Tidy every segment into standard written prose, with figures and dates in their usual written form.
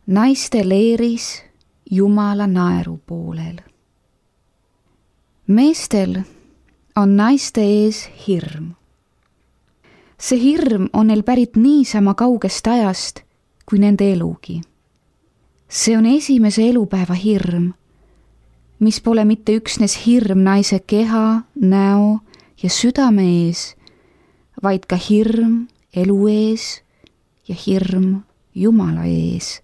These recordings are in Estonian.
naiste leeris Jumala naeru poolel. Meestel on naiste ees hirm. See hirm on neil pärit niisama kaugest ajast kui nende elugi. See on esimese elupäeva hirm, mis pole mitte üksnes hirm naise keha, näo ja südame ees, vaid ka hirm elu ees ja hirm Jumala ees.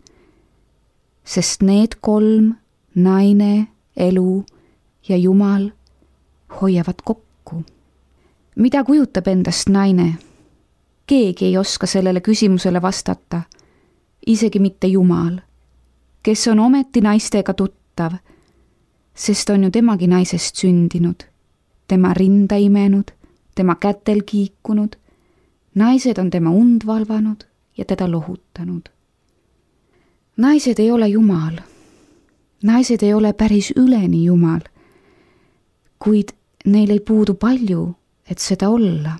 Sest need kolm, naine, elu ja Jumal, hoiavad kokku. Mida kujutab endast naine? Keegi ei oska sellele küsimusele vastata, isegi mitte Jumal, kes on ometi naistega tuttav, sest on ju temagi naisest sündinud, tema rinda imenud, tema kätel kiikunud, naised on tema und valvanud ja teda lohutanud. Naised ei ole Jumal, naised ei ole päris üleni Jumal, kuid neil ei puudu palju, et seda olla.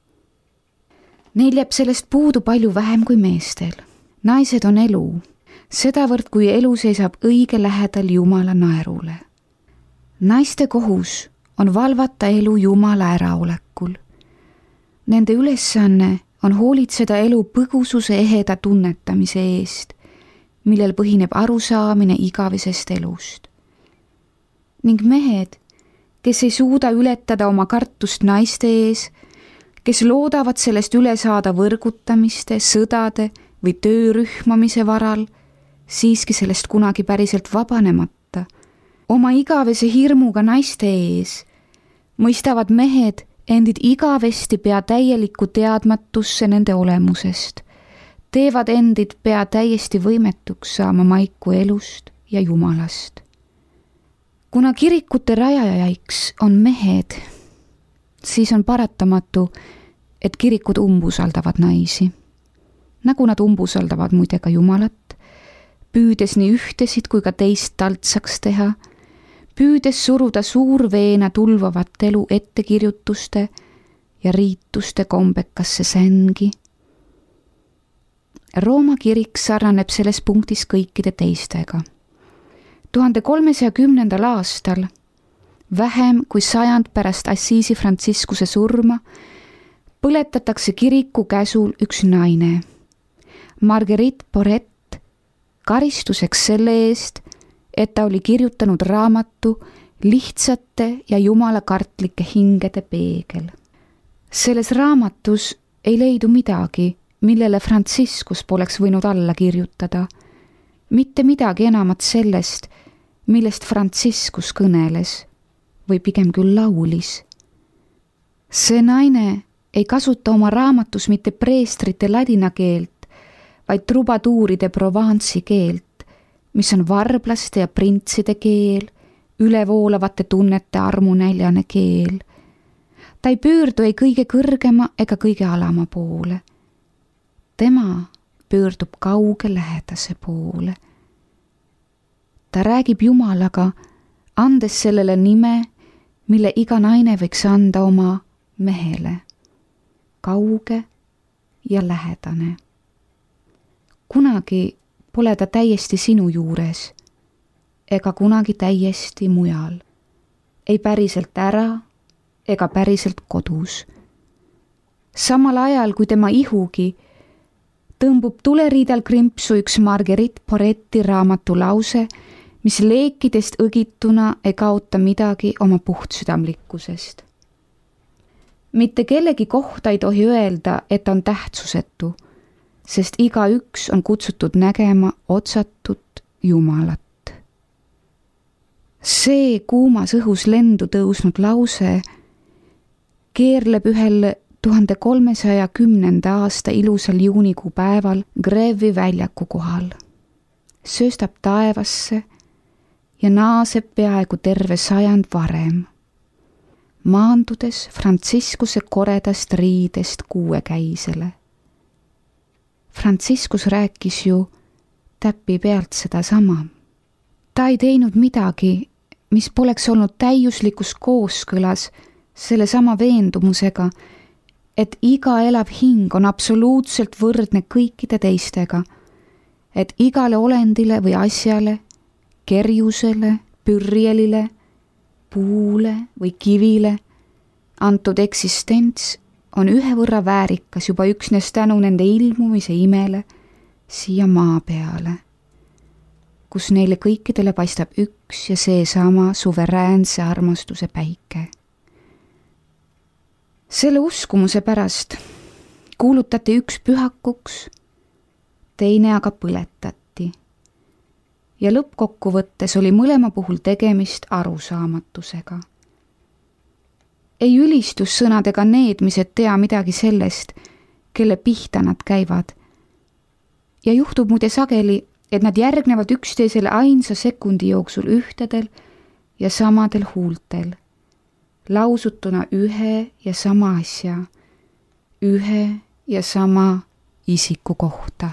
Neil jääb sellest puudu palju vähem kui meestel. Naised on elu, sedavõrd kui elu seisab õige lähedal Jumala naerule. Naiste kohus on valvata elu Jumala äraolekul. Nende ülesanne on hoolitseda elu põgususe eheda tunnetamise eest, millel põhineb arusaamine igavesest elust. Ning mehed, kes ei suuda ületada oma kartust naiste ees, kes loodavad sellest üle saada võrgutamiste, sõdade või töörühmamise varal, siiski sellest kunagi päriselt vabanemata, oma igavese hirmuga naiste ees, mõistavad mehed endid igavesti pea täielikku teadmatusse nende olemusest, teevad endid pea täiesti võimetuks saama maiku elust ja Jumalast. Kuna kirikute rajajaiks on mehed, siis on paratamatu, et kirikud umbusaldavad naisi. Nagu nad umbusaldavad muide ka Jumalat, püüdes nii ühtesid kui ka teist taltsaks teha, püüdes suruda suurveena tulvavat elu ettekirjutuste ja riituste kombekasse sängi. Rooma kirik sarnaneb selles punktis kõikide teistega. 1310. aastal, vähem kui 100 pärast Assisi Franciscuse surma, põletatakse kiriku käsul üks naine, Marguerite Porete, karistuseks selle eest, et ta oli kirjutanud raamatu Lihtsate ja jumalakartlike hingede peegel. Selles raamatus ei leidu midagi, millele Franciscus poleks võinud alla kirjutada, mitte midagi enamat sellest, millest Franciscus kõneles või pigem küll laulis. See naine ei kasuta oma raamatus mitte preestrite ladina keelt, vaid trubaduuride Provence'i keelt, mis on varblaste ja printside keel, ülevoolavate tunnete armunäljane keel. Ta ei pöördu ei kõige kõrgema ega kõige alama poole. Tema pöördub kauge lähedase poole. Ta räägib Jumalaga, andes sellele nime, mille iga naine võiks anda oma mehele. Kauge ja lähedane. Kunagi pole ta täiesti sinu juures ega kunagi täiesti mujal. Ei päriselt ära ega päriselt kodus. Samal ajal, kui tema ihugi tõmbub tuleriidal krimpsu üks Marguerite Poretti raamatu lause, mis leekidest õgituna ei kaota midagi oma puhtsüdamlikkusest. Mitte kellegi kohta ei tohi öelda, et on tähtsusetu, sest igaüks on kutsutud nägema otsatut Jumalat. See kuumas õhus lendu tõusnud lause keerleb ühel 1310. aasta ilusal juunikuu päeval Grève'i väljaku kohal, sööstab taevasse ja naaseb peaaegu terve 100 varem, maandudes Franciscuse koredast riidest kuuekäisele. Franciscus rääkis ju täpi pealt sedasama. Ta ei teinud midagi, mis poleks olnud täiuslikus kooskõlas selle sama veendumusega, et iga elav hing on absoluutselt võrdne kõikide teistega, et igale olendile või asjale, kerjusele, pürjelile, puule või kivile antud eksistents on ühe võrra väärikas juba üksnes tänu nende ilmumise imele siia maa peale, kus neile kõikidele paistab üks ja seesama suveräänse armastuse päike. Selle uskumuse pärast kuulutati üks pühakuks, teine aga põletati. Ja lõppkokkuvõttes oli mõlema puhul tegemist arusaamatusega. Ei ülistussõnadega needmised tea midagi sellest, kelle pihta nad käivad. Ja juhtub muide sageli, et nad järgnevad üksteisele ainsa sekundi jooksul ühtedel ja samadel huultel, lausutuna ühe ja sama asja, ühe ja sama isiku kohta.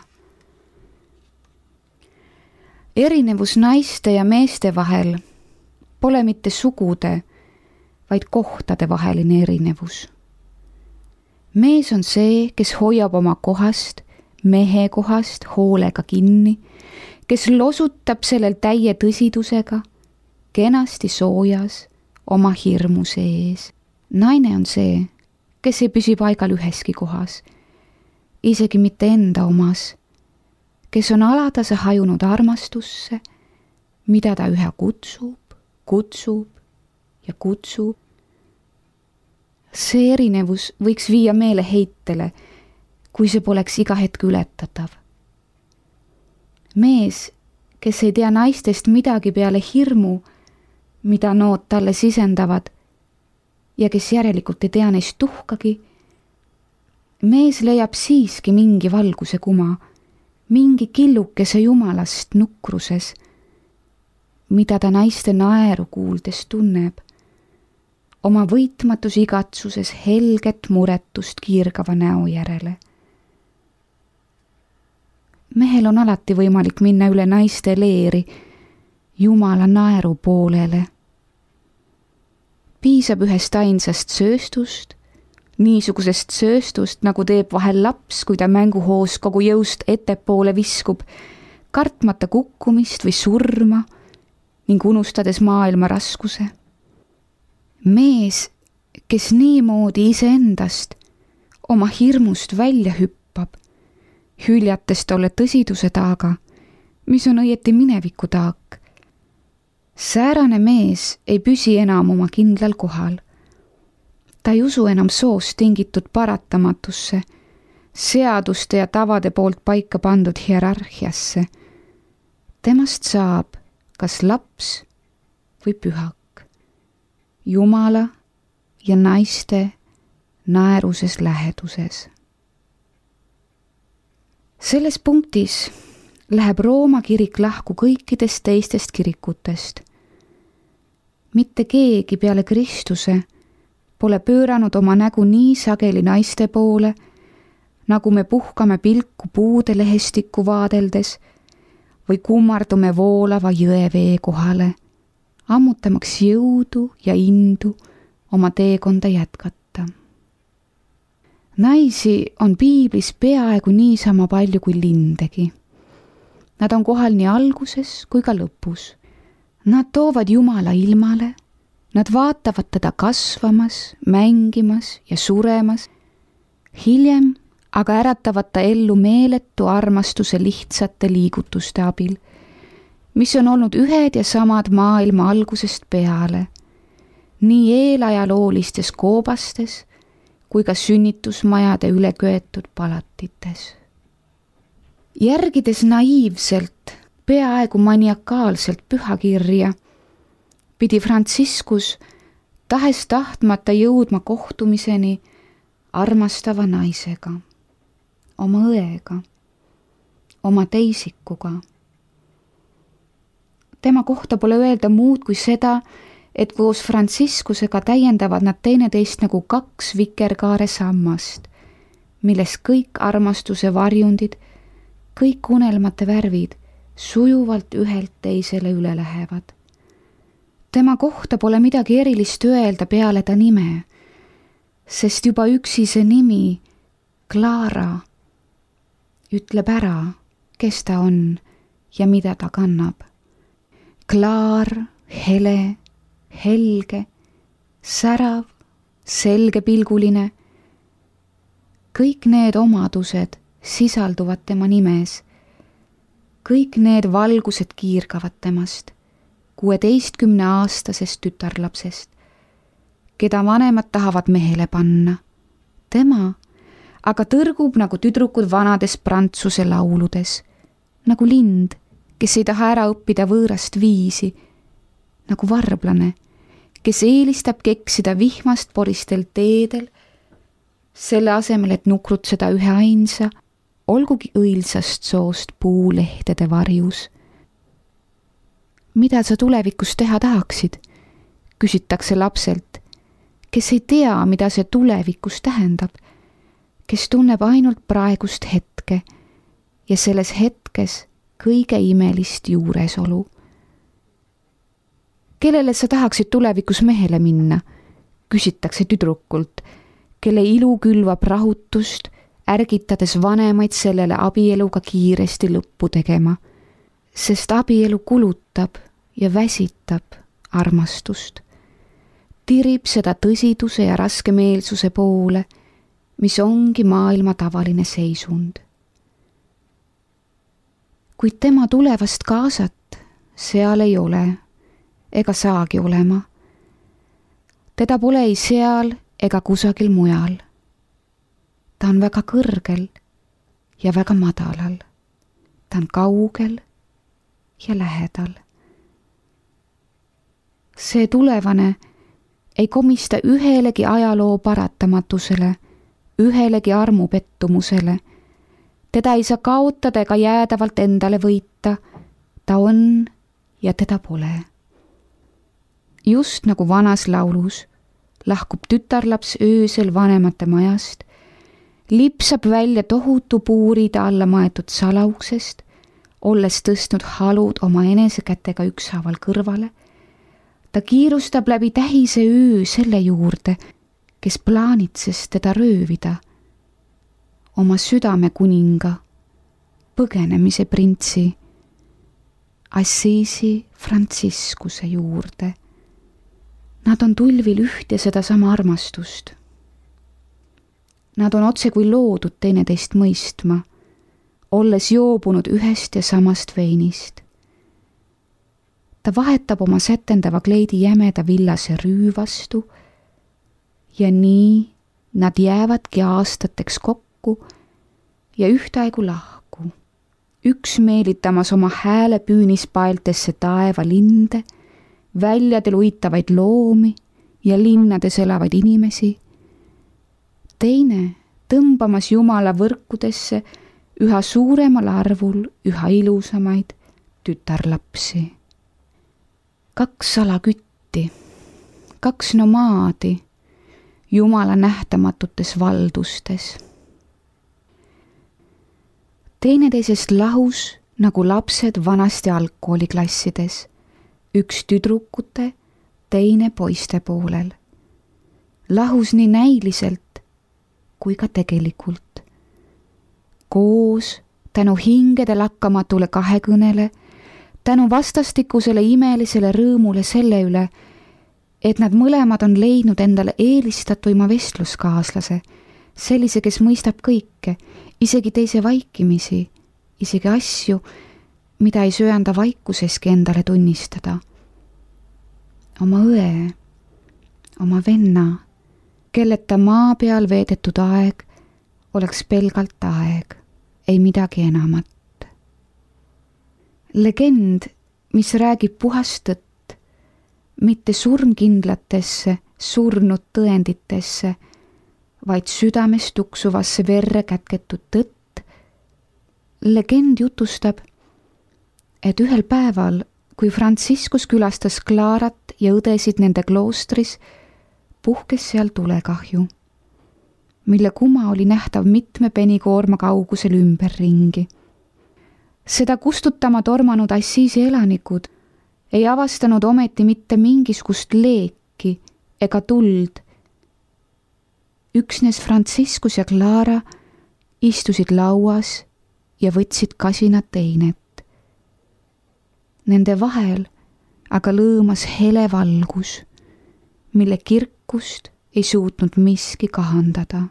Erinevus naiste ja meeste vahel pole mitte sugude, vaid kohtade vaheline erinevus. Mees on see, kes hoiab oma kohast, mehe kohast hoolega kinni, kes losutab sellel täie tõsidusega, kenasti soojas oma hirmuse ees. Naine on see, kes ei püsi paigal üheski kohas, isegi mitte enda omas, kes on alatase hajunud armastusse, mida ta üha kutsub ja kutsub. See erinevus võiks viia meeleheitele, kui see poleks iga hetk ületatav. Mees, kes ei tea naistest midagi peale hirmu, mida nood talle sisendavad ja kes järelikult ei tea neist tuhkagi, mees leiab siiski mingi valguse kuma, mingi killukese jumalast nukruses, mida ta naiste naeru kuuldes tunneb, oma võitmatus igatsuses helget muretust kiirgava näo järele. Mehel on alati võimalik minna üle naiste leeri Jumala naeru poolele. Piisab ühest ainsast sööstust, niisugusest sööstust, nagu teeb vahel laps, kui ta mänguhoos kogu jõust ettepoole viskub, kartmata kukkumist või surma ning unustades maailma raskuse. Mees, kes niimoodi iseendast oma hirmust välja hüppab, hüljates tolle tõsiduse taaga, mis on õieti mineviku taak. Säärane mees ei püsi enam oma kindlal kohal. Ta ei usu enam soost tingitud paratamatusse, seaduste ja tavade poolt paika pandud hierarhiasse. Temast saab kas laps või pühak, Jumala ja naiste naeruses läheduses. Selles punktis läheb Rooma kirik lahku kõikidest teistest kirikutest. Mitte keegi peale Kristuse pole pööranud oma nägu nii sageli naiste poole, nagu me puhkame pilku puude lehestikku vaadeldes või kummardume voolava jõevee kohale, ammutamaks jõudu ja indu oma teekonda jätkata. Naisi on piiblis peaaegu niisama palju kui lindegi. Nad on kohal nii alguses kui ka lõpus. Nad toovad Jumala ilmale, nad vaatavad teda kasvamas, mängimas ja suremas, hiljem aga äratavad ta ellu meeletu armastuse lihtsate liigutuste abil, mis on olnud ühed ja samad maailma algusest peale, nii eelajaloolistes koobastes kui ka sünnitusmajade üle köetud palatites. Järgides naiivselt, peaaegu maniakaalselt pühakirja, pidi Franciscus tahes tahtmata jõudma kohtumiseni armastava naisega, oma õega, oma teisikuga. Tema kohta pole öelda muud kui seda, et koos Franciscusega täiendavad nad teineteist nagu kaks vikerkaare sammast, milles kõik armastuse varjundid, kõik unelmate värvid sujuvalt ühelt teisele üle lähevad. Tema kohta pole midagi erilist öelda peale ta nime, sest juba üksi see nimi, Clara, ütleb ära, kes ta on ja mida ta kannab. Klaar, hele, helge, särav, selgepilguline. Kõik need omadused sisalduvad tema nimes. Kõik need valgused kiirgavad temast, 16-aastasest tütarlapsest, keda vanemad tahavad mehele panna. Tema aga tõrgub nagu tüdrukud vanades Prantsuse lauludes, nagu lind, kes ei taha ära õppida võõrast viisi, nagu varblane, kes eelistab keksida vihmast poristel teedel, selle asemel, et nukrutseda ühe ainsa, olgugi õilsast soost puulehtede varjus. Mida sa tulevikus teha tahaksid? Küsitakse lapselt, kes ei tea, mida see tulevikus tähendab, kes tunneb ainult praegust hetke ja selles hetkes kõige imelist juuresolu. Kellele sa tahaksid tulevikus mehele minna? Küsitakse tüdrukult, kelle ilu külvab rahutust, ärgitades vanemaid sellele abieluga kiiresti lõppu tegema, sest abielu kulutab ja väsitab armastust. Tirib seda tõsiduse ja raskemeelsuse poole, mis ongi maailma tavaline seisund. Kuid tema tulevast kaasat seal ei ole ega saagi olema. Teda pole ei seal ega kusagil mujal. Ta on väga kõrgel ja väga madalal. Ta on kaugel ja lähedal. See tulevane ei komista ühelegi ajaloo paratamatusele, ühelegi armupettumusele. Teda ei saa kaotada ega jäädavalt endale võita. Ta on ja teda pole. Just nagu vanas laulus lahkub tütarlaps öösel vanemate majast, lipsab välja tohutu puuride alla maetud salauksest, olles tõstnud halud oma enesekätega ükshaaval kõrvale. Ta kiirustab läbi tähise öö selle juurde, kes plaanitses teda röövida, oma südame kuninga, põgenemise printsi, Assisi Franciscuse juurde. Nad on tulvil üht ja sedasama armastust. Nad on otse kui loodud teineteist mõistma, olles joobunud ühest ja samast veinist. Ta vahetab oma sätendava kleidi jämeda villase rüü vastu ja nii nad jäävadki aastateks kokku ja ühtaegu lahku, üks meelitamas oma hääle püünispaeltesse taevalinde, väljadel uitavaid loomi ja linnades elavaid inimesi, teine tõmbamas Jumala võrkudesse üha suuremal arvul üha ilusamaid tütarlapsi. 2 salakütti, 2 nomaadi Jumala nähtamatutes valdustes. Teineteisest lahus nagu lapsed vanasti algkooliklassides, üks tüdrukute, teine poiste poolel. Lahus nii näiliselt kui ka tegelikult. Koos tänu hingede lakkamatule kahekõnele, tänu vastastikusele imelisele rõõmule selle üle, et nad mõlemad on leidnud endale eelistatuima vestluskaaslase, sellise, kes mõistab kõike, isegi teise vaikimisi, isegi asju, mida ei söanda vaikuseski endale tunnistada. Oma õe, oma venna, kelleta maa peal veedetud aeg oleks pelgalt aeg, ei midagi enamat. Legend, mis räägib puhast tõtt, mitte surmkindlatesse, surnud tõenditesse, vaid südames tuksuvasse verre kätketud tõtt. Legend jutustab, et ühel päeval, kui Franciscus külastas Klaarat ja õdesid nende kloostris, puhkes seal tulekahju, mille kuma oli nähtav mitme penikoorma kaugusel ümberringi. Seda kustutama tormanud Assisi elanikud ei avastanud ometi mitte mingisugust leeki ega tuld. Üksnes Franciscus ja Clara istusid lauas ja võtsid kasinat teinet. Nende vahel aga lõõmas hele valgus, mille kirkust ei suutnud miski kahandada.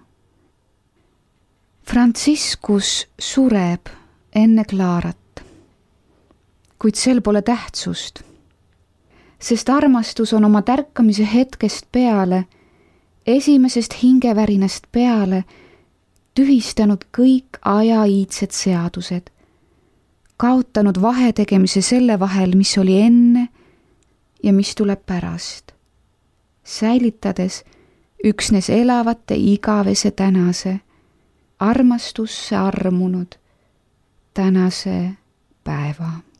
Franciscus sureb enne Clarat, kuid sel pole tähtsust, sest armastus on oma tärkamise hetkest peale, esimesest hingevärinast peale, tühistanud kõik aja iidsed seadused, kaotanud vahetegemise selle vahel, mis oli enne ja mis tuleb pärast, säilitades üksnes elavate igavese tänase, armastusse armunud tänase päeva.